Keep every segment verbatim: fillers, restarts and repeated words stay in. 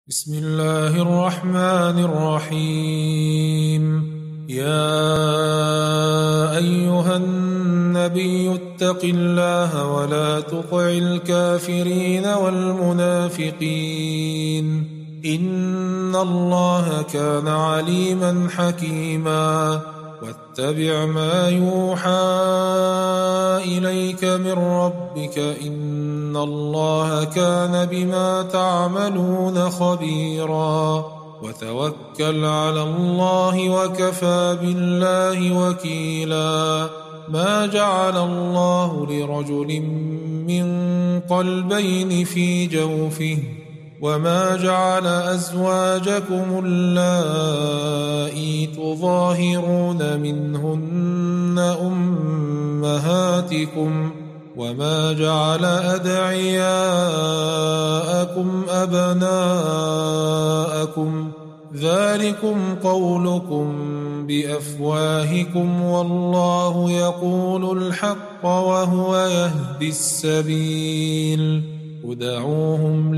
بسم الله الرحمن الرحيم. يا أيها النبي اتق الله ولا تطع الكافرين والمنافقين إن الله كان عليما حكيما. واتبع ما يوحى إليك من ربك إن الله كان بما تعملون خبيرا. وتوكل على الله وكفى بالله وكيلا. ما جعل الله لرجل من قلبين في جوفه وما جعل أزواجكم اللائي تظاهرون منهن أمهاتكم وما جعل أدعياءكم أبناءكم ذلكم قولكم بأفواهكم والله يقول الحق وهو يهدي السبيل. ادعوهم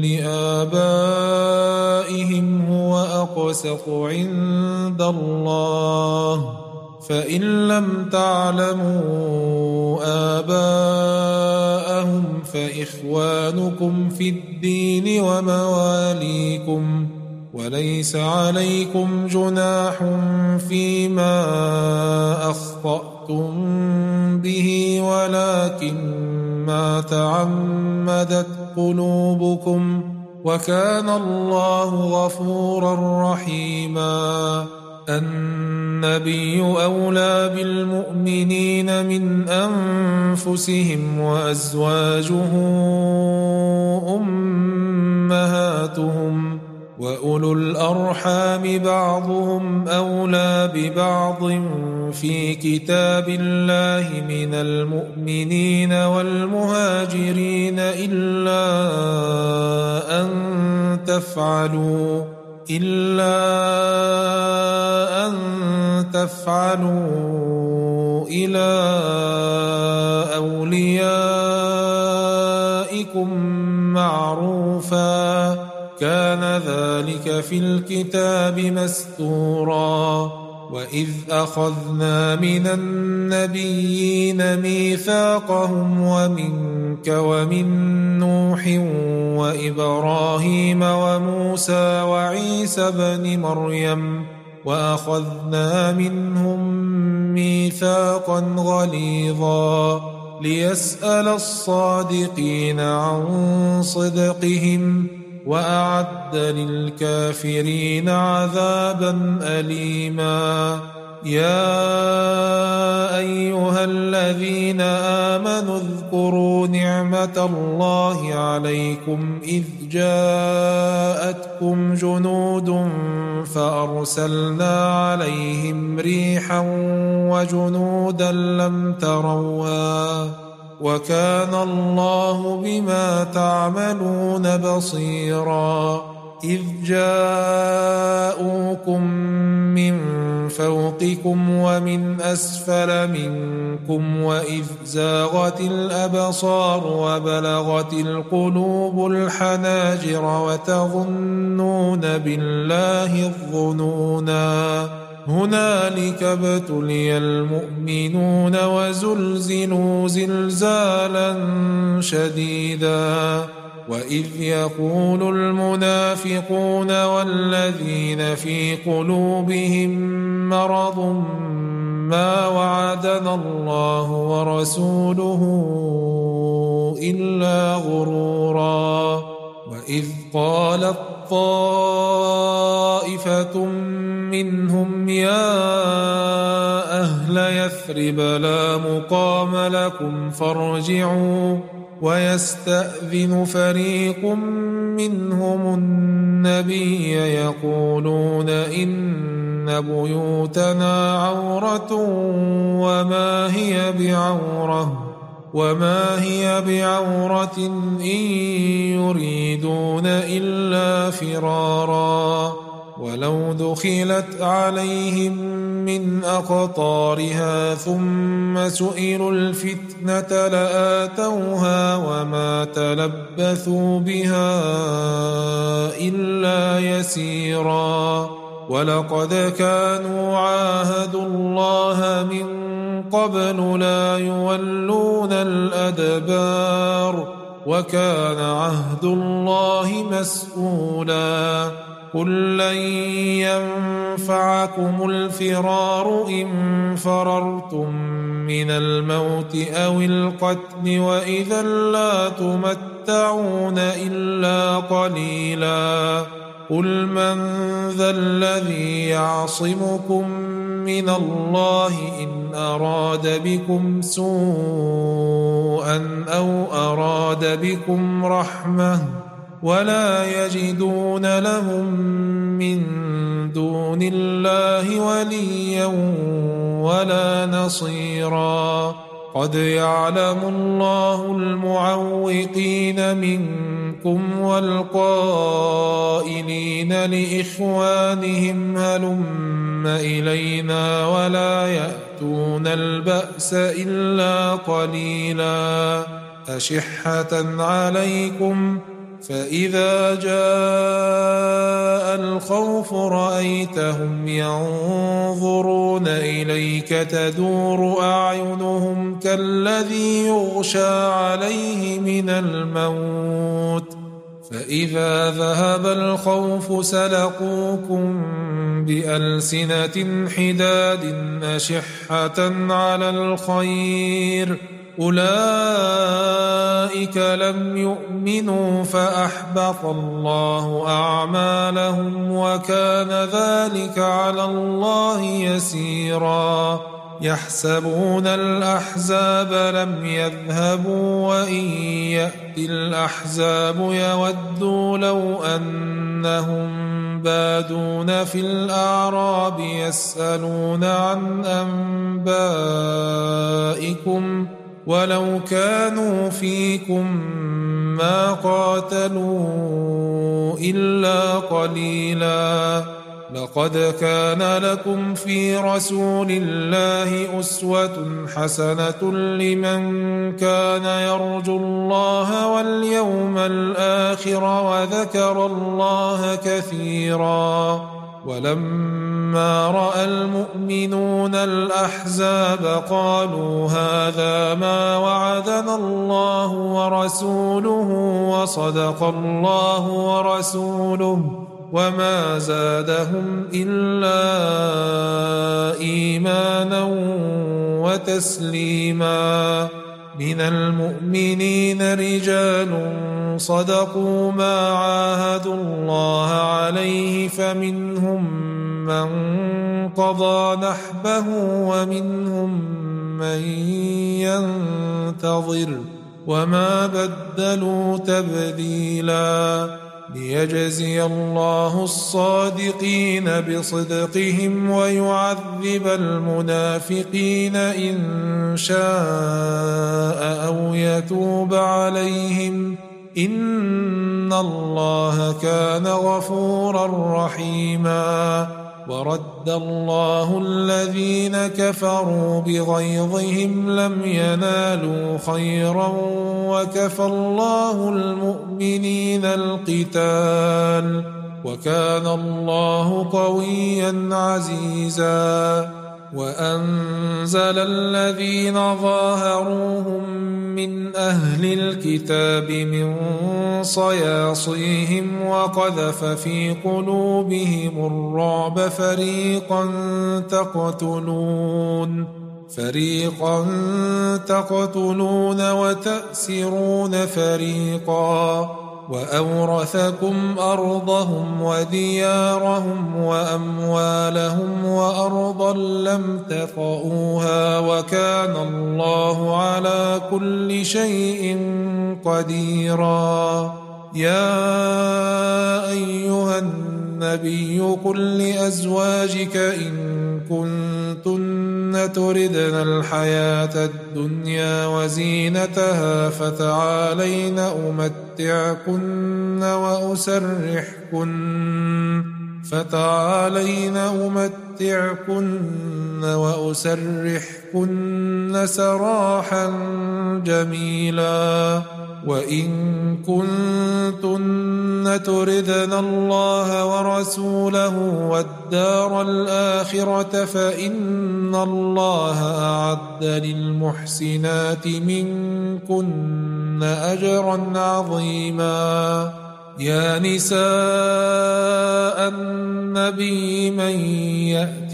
لآبائهم هو أقسط عند الله فإن لم تعلموا آباءهم فإخوانكم في الدين ومواليكم وليس عليكم جناح فيما أخطأتم به ولكن ما تعمدت قلوبكم وكان الله غفورا رحيما. النبي أولى بالمؤمنين من أنفسهم وأزواجه أمهاتهم وأولو الأرحام بعضهم أولى ببعض في كتاب الله من المؤمنين والمهاجرين إلا أن تفعلوا إلا أن تفعلوا إلى أوليائكم معروفا كان ذلك في الكتاب مستورا. وإذ أخذنا من النبيين ميثاقهم ومنك ومن نوح وإبراهيم وموسى وعيسى بن مريم وأخذنا منهم ميثاقا غليظا ليسأل الصادقين عن صدقهم وأعد للكافرين عذابا أليما. يا أيها الذين آمنوا اذكروا نعمة الله عليكم إذ جاءتكم جنود فأرسلنا عليهم ريحا وجنودا لم تروها وكان الله بما تعملون بصيرا. إذ جاءوكم من فوقكم ومن أسفل منكم وإذ زاغت الأبصار وبلغت القلوب الحناجر وتظنون بالله الظنونا. هنالك ابتلي المؤمنون وزلزلوا زلزالا شديدا. وإذ يقول المنافقون والذين في قلوبهم مرض ما وعدنا الله ورسوله إلا غرورا. وإذ قالت طائفة منهم يا أهل يثرب لا مقام لكم فارجعوا ويستأذن فريق منهم النبي يقولون إن بيوتنا عورة وما هي بعورة وما هي بعورة إن يريدون إلا فرارا. ولو دخلت عليهم من أقطارها ثم سئلوا الفتنة لآتوها وما تلبثوا بها إلا يسيرا ولقد كانوا عاهدوا الله من قبل لا يولون الأدبار وكان عهد الله مسؤولا قل لن ينفعكم الفرار إن فررتم من الموت أو القتل وإذا لا تمتعون إلا قليلا قل من ذا الذي يعصمكم من الله إن أراد بكم سوءا أو أراد بكم رحمة ولا يجدون لهم من دون الله وليا ولا نصيرا قد يعلم الله المعوقين منكم والقائلين لإخوانهم هلم إلينا ولا يأتون البأس إلا قليلا أشحة عليكم فإذا جاء الخوف رأيتهم ينظرون إليك تدور أعينهم كالذي يغشى عليه من الموت فإذا ذهب الخوف سلقوكم بألسنة حداد أشحة على الخير أولئك لم يؤمنوا فأحبط الله أعمالهم وكان ذلك على الله يسيرا يحسبون الأحزاب لم يذهبوا وإن يأتي الأحزاب يودوا لو أنهم بادون في الأعراب يسألون عن أنبائكم ولو كانوا فيكم ما قاتلوا إلا قليلا لقد كان لكم في رسول الله أسوة حسنة لمن كان يرجو الله واليوم الآخر وذكر الله كثيرا ولما رأى المؤمنون الأحزاب قالوا هذا ما وعدنا الله ورسوله وصدق الله ورسوله وما زادهم إلا إيمانا وتسليما من المؤمنين رجال صدقوا ما عاهدوا الله عليه فمنهم من قضى نحبه ومنهم من ينتظر وما بدلوا تبديلا ليجزي الله الصادقين بصدقهم ويعذب المنافقين إن شاء أو يتوب عليهم إن الله كان غفورا رحيما ورد الله الذين كفروا بغيظهم لم ينالوا خيرا وكفى الله المؤمنين القتال وكان الله قويا عزيزا وأنزل الذين ظاهروهم من أهل الكتاب من صياصيهم وقذف في قلوبهم الرعب فريقا تقتلون فريقا تقتلون وتأسرون فريقا وأورثكم أرضهم وديارهم وأموالهم وأرضا لم تطئوها وكان الله على كل شيء قديرا يا أيها النبي قل لأزواجك إن كنتن تردن الحياة الدنيا وزينتها فتعالين أمتعكن وأسرحكن فتعالين أمتعكن وأسرحكن سراحا جميلا. وإن كنتن تردن الله ورسوله والدار الآخرة فإن الله أعد للمحسنات منكن أجرا عظيما. يا نساء النبي من يأت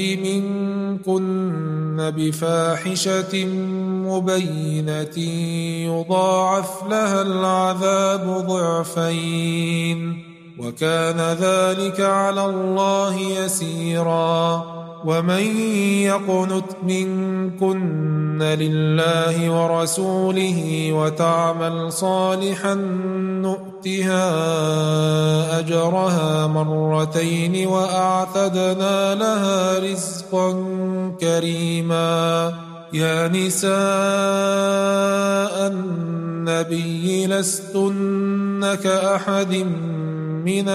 منكن بفاحشة مبينة يضاعف لها العذاب ضعفين وكان ذلك على الله يسيرا. ومن يقنت منكن لله ورسوله وتعمل صالحا نؤتها أجرها مرتين وأعتدنا لها رزقا كريما. يا نساء النبي لستن كأحد من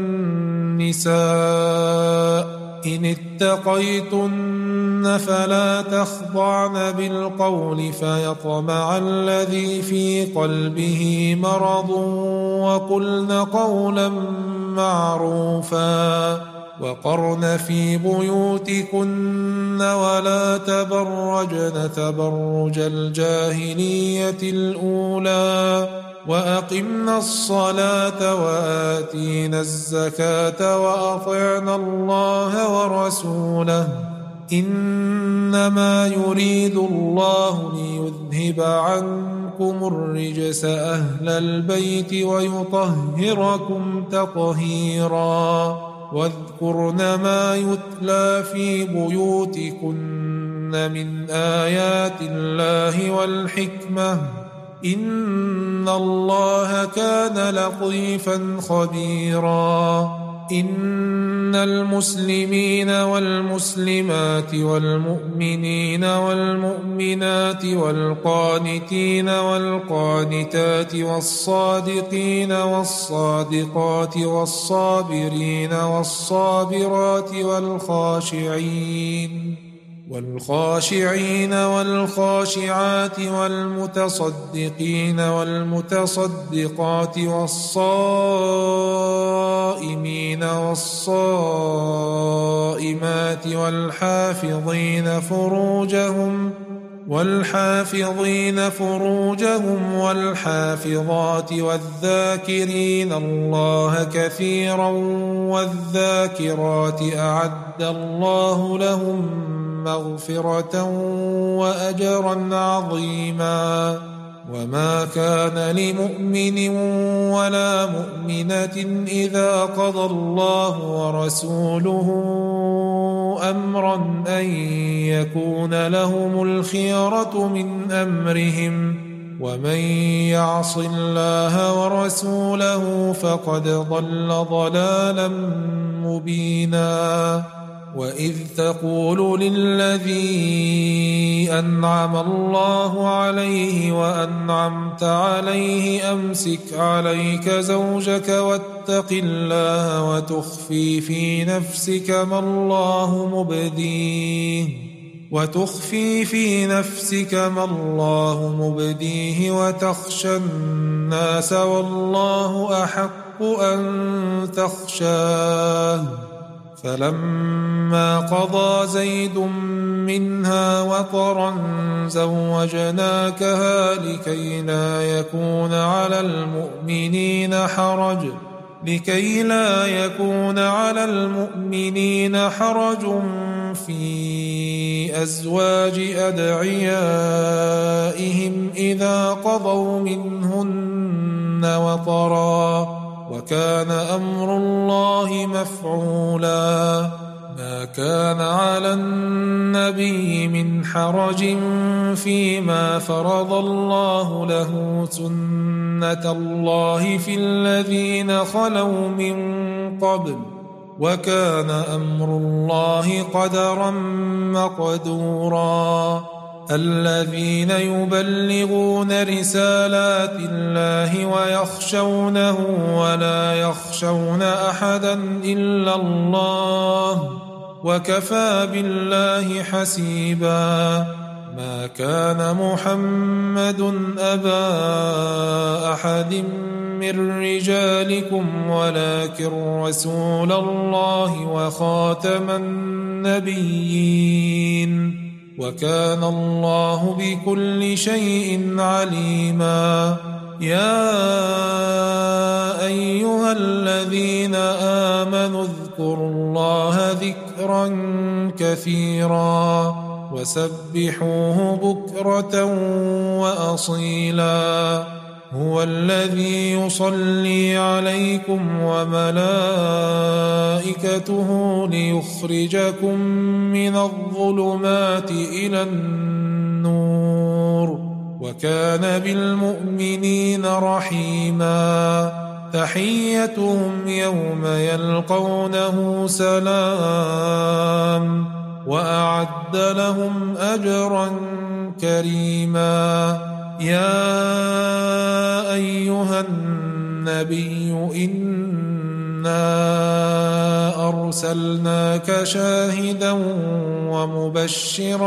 النساء إن اتقيتن فلا تخضعن بالقول فيطمع الذي في قلبه مرض وقلن قولا معروفا. وقرن في بيوتكن ولا تبرجن تبرج الجاهلية الأولى وأقمنا الصلاة وآتينا الزكاة وأطعنا الله ورسوله إنما يريد الله ليذهب عنكم الرجس أهل البيت ويطهركم تطهيرا. واذكرن ما يتلى في بيوتكن من آيات الله والحكمة إن الله كان لطيفا خبيرا. إن المسلمين والمسلمات والمؤمنين والمؤمنات والقانتين والقانتات والصادقين والصادقات والصابرين والصابرات والخاشعين والخاشعين والخاشعات والمتصدقين والمتصدقات والصائمين والصائمات والحافظين فروجهم والحافظين فروجهم والحافظات والذاكرين الله كثيرا والذاكرات أعد الله لهم مغفرة وأجرا عظيما. وما كان لمؤمن ولا مؤمنة إذا قضى الله ورسوله أمرا أن يكون لهم الخيرة من أمرهم ومن يعص الله ورسوله فقد ضل ضلالا مبينا. وإذ تقول للذي أنعم الله عليه وأنعمت عليه أمسك عليك زوجك واتق الله وتخفي في نفسك ما الله مبديه وتخفي في نفسك ما الله مبديه وتخشى الناس والله أحق أن تخشاه. فلما قضى زيد منها وطرا زوجناكها لكي لا يكون على المؤمنين حرج لكي لا يكون على المؤمنين حرج في أزواج أدعيائهم إذا قضوا منهن وطرا وكان أمر الله مفعولا. ما كان على النبي من حرج فيما فرض الله له سنة الله في الذين خلوا من قبل وكان أمر الله قدرا مقدورا. الذين يبلغون رسالات الله ويخشونه ولا يخشون أحدا إلا الله وكفى بالله حسيبا. ما كان محمد أبا أحد من رجالكم ولكن رسول الله وخاتم النبيين وكان الله بكل شيء عليما. يا أيها الذين آمنوا اذكروا الله ذكرا كثيرا وسبحوه بكرة وأصيلا. هو الذي يصلي عليكم وملائكته ليخرجكم من الظلمات إلى النور وكان بالمؤمنين رحيما. تحيتهم يوم يلقونه سلام وأعد لهم أجرا كريما. يا أيها النبي إنا أرسلناك شاهدا ومبشرا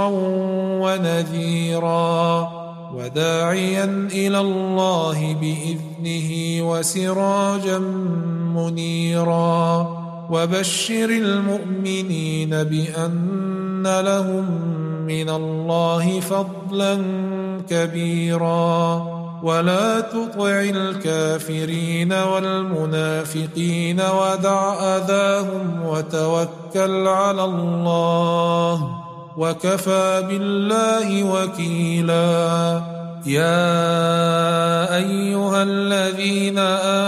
ونذيرا وداعيا إلى الله بإذنه وسراجا منيرا. وبشر المؤمنين بأن لهم من الله فضلا كبيرا. ولا تطع الكافرين والمنافقين ودع أذاهم وتوكل على الله وكفى بالله وكيلا. يا أيها الذين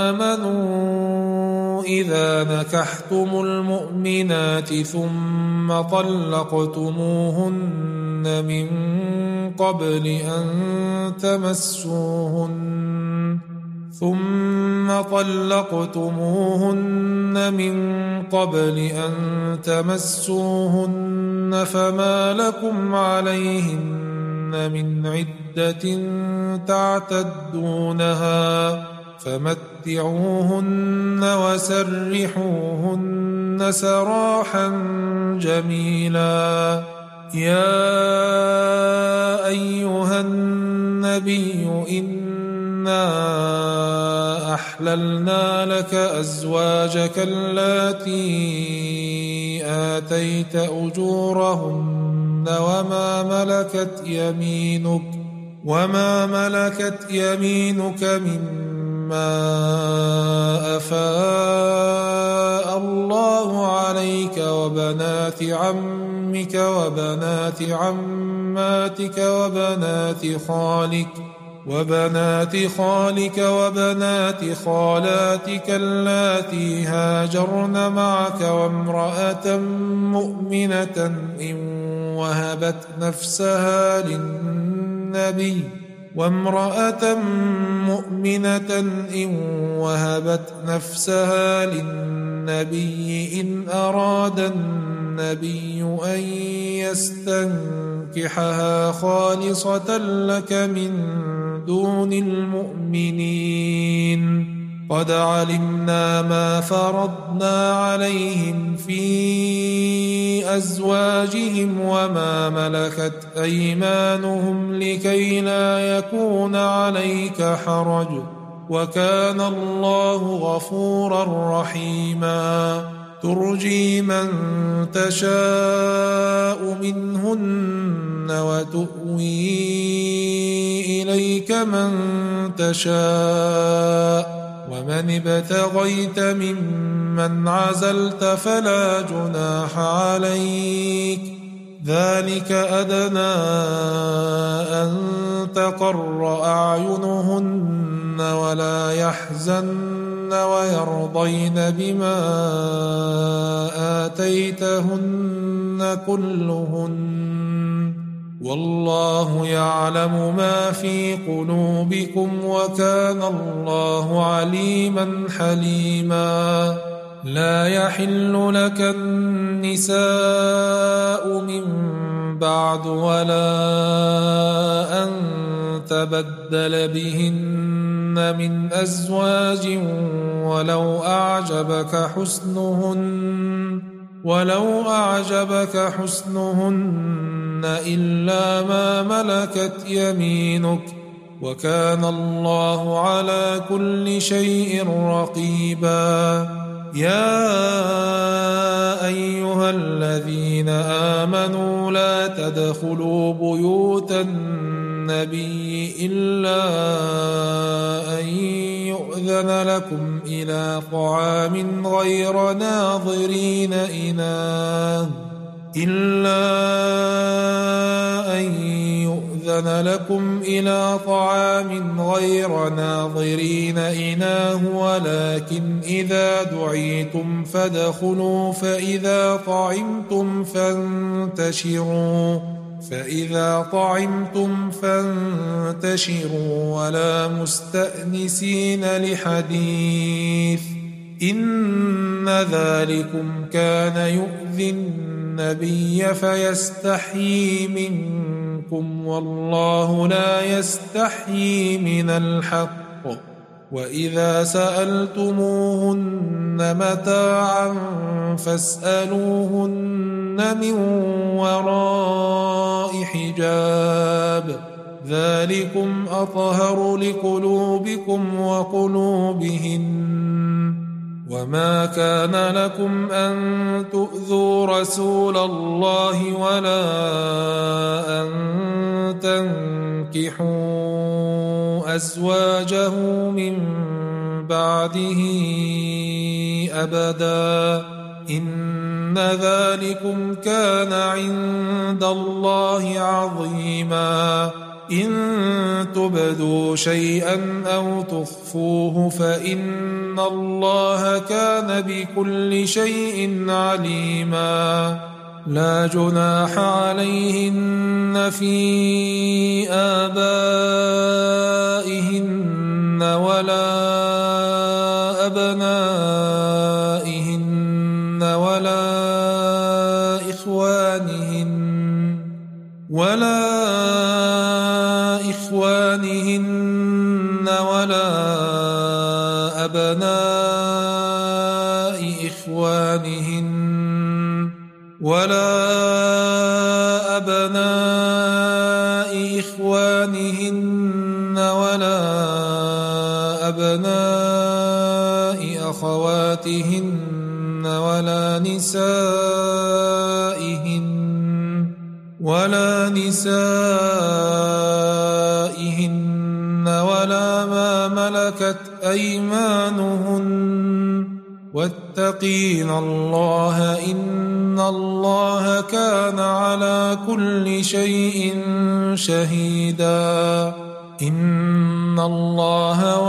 آمنوا إذا نكحتم المؤمنات ثم طلقتموهن من قبل أن تمسوهن ثم طلقتموهن من قبل أن تمسوهن فما لكم عليهن من عدة تعتدونها فمتعوهن وسرحوهن سراحا جميلا. يا أيها النبي إنا أحللنا لك أزواجك اللاتي آتيت أجورهن وما ملكت يمينك وما ملكت يمينك مما أفاء الله عليك وبنات عمك وبنات عماتك وبنات خالك وبنات خالك وبنات خالاتك اللاتي هاجرن معك وامرأة مؤمنة إن وهبت نفسها للنبي وامرأة مؤمنة إن وهبت نفسها للنبي إن أراد النبي أن يستنكحها خالصة لك من دون المؤمنين. قد علمنا ما فرضنا عليهم في أزواجهم وما ملكت أيمانهم لكي لا يكون عليك حرج وكان الله غفورا رحيما. ترجي من تشاء منهن وتؤوي إليك من تشاء ومن ابتغيت ممن عزلت فلا جناح عليك ذلك أدنى أن تقر أعينهن ولا يحزن ويرضين بما آتيتهن كلهن والله يعلم ما في قلوبكم وكان الله عليما حليما. لا يحل لك النساء من بعد ولا أن تبدل بهن من أزواج ولو أعجبك حسنهن ولو أعجبك حسنهن إلا ما ملكت يمينك وكان الله على كل شيء رقيبا. يا أيها الذين آمنوا لا تدخلوا بيوت النبي إلا أن يؤذن لكم إلى طعام غير ناظرين إناه إلا أن يؤذن لكم إلى طعام غير ناظرين إناه ولكن إذا دعيتم فادخلوا فإذا طعمتم فانتشروا فإذا طعمتم فانتشروا ولا مستأنسين لحديث إن ذلكم كان يؤذي النبي فيستحيي منكم والله لا يستحيي من الحق. وإذا سألتموهن متاعا فاسألوهن من وراء حجاب ذلكم أطهر لقلوبكم وقلوبهن. وما كان لكم أن تؤذوا رسول الله ولا أن تنكحوا أزواجه من بعده أبدا إن ذلكم كان عند الله عظيما. إن تبدوا شيئا أو تخفوه فإن الله كان بكل شيء عليما. لا جناح عليهن في آبائهن ولا أبنائهن ولا إخوانهن ولا إخوانهن ولا أبناء إخوانهن ولا أبناء إخوانهن ولا أبناء أخواتهن ولا نسائهن ولا نسائهن ولا ما ملكت أيمانهن واتقين الله إن الله كان على كل شيء شهيدا. إن الله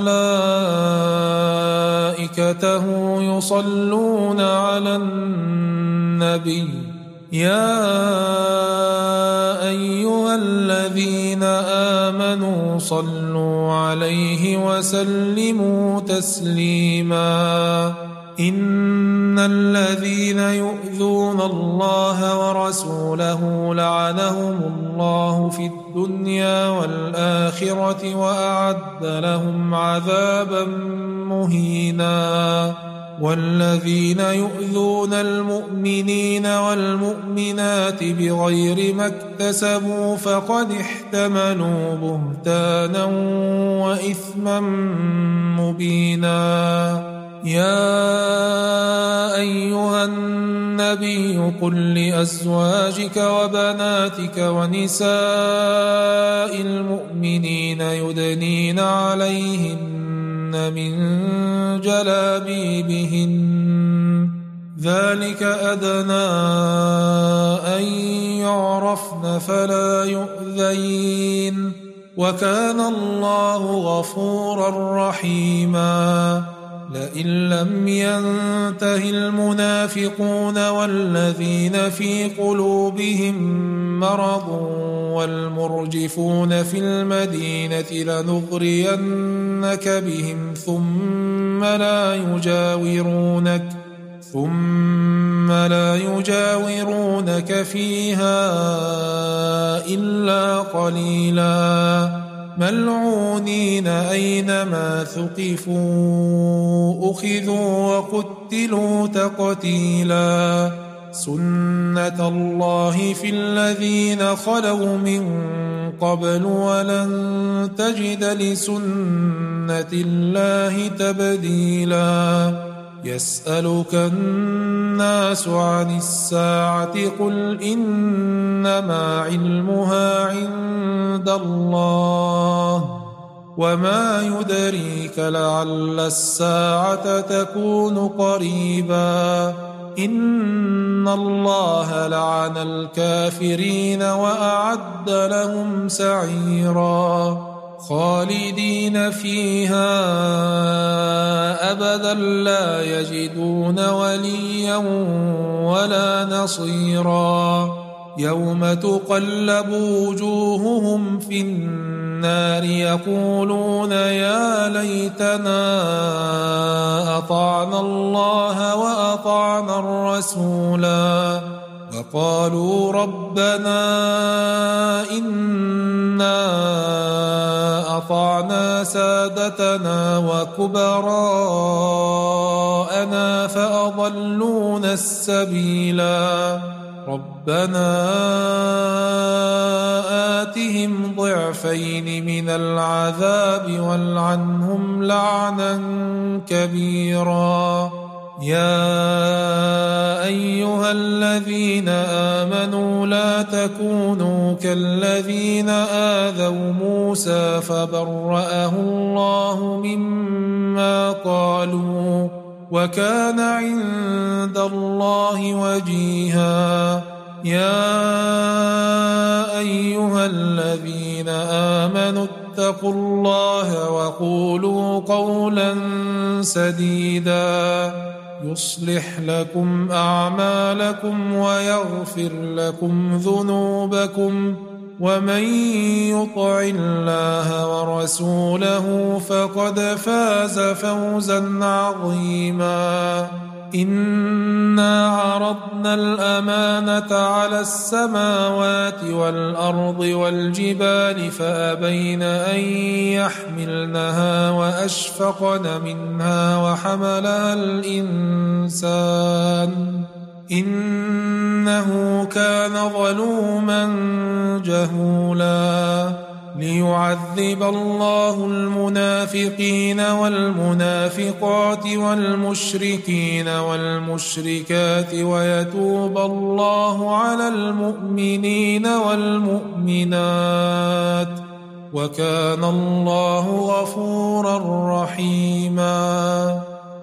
وملائكته يصلون على النبي يا أيها الذين آمنوا صلوا عليه وسلموا تسليما. إن الذين يؤذون الله ورسوله لعنهم الله في الدنيا والآخرة وأعد لهم عذابا مهينا. والذين يؤذون المؤمنين والمؤمنات بغير ما اكتسبوا فقد احتملوا بهتانا وإثما مبينا. يا أيها النبي قل لأزواجك وبناتك ونساء المؤمنين يدنين عليهن من جلابيبهن ذلك أدنى أن يعرفن فلا يؤذين وكان الله غفورا رحيما. لئن لم ينته المنافقون والذين في قلوبهم مرض والمرجفون في المدينة لنغرينك بهم ثم لا يجاورونك ثم لا يجاورونك فيها إلا قليلا ملعونين أينما ثقفوا أخذوا وقتلوا تقتيلا سنة الله في الذين خلوا من قبل ولن تجد لسنة الله تبديلا يسألك الناس عن الساعة قل إنما علمها عند الله وما يدريك لعل الساعة تكون قريبا إن الله لعن الكافرين وأعد لهم سعيرا خالدين فيها أبدا لا يجدون وليا ولا نصيرا يوم تقلب وجوههم في النار يقولون يا ليتنا أطعنا الله وأطعنا الرسولا وقالوا ربنا إنا أطعنا سادتنا وكبراءنا فأضلونا السبيلا ربنا آتهم ضعفين من العذاب والعنهم لعنا كبيرا يا أيها الذين آمنوا لا تكونوا كالذين آذوا موسى فبرأه الله مما قالوا وكان عند الله وجيها يا أيها الذين آمنوا اتقوا الله وقولوا قولا سديدا يصلح لكم أعمالكم ويغفر لكم ذنوبكم ومن يطع الله ورسوله فقد فاز فوزا عظيما إنا عرضنا الأمانة على السماوات والأرض والجبال فأبين أن يحملنها وأشفقن منها وحملها الإنسان إنه كان ظلوما جهولا ليعذب الله المنافقين والمنافقات والمشركين والمشركات ويتوب الله على المؤمنين والمؤمنات وكان الله غفورا رحيما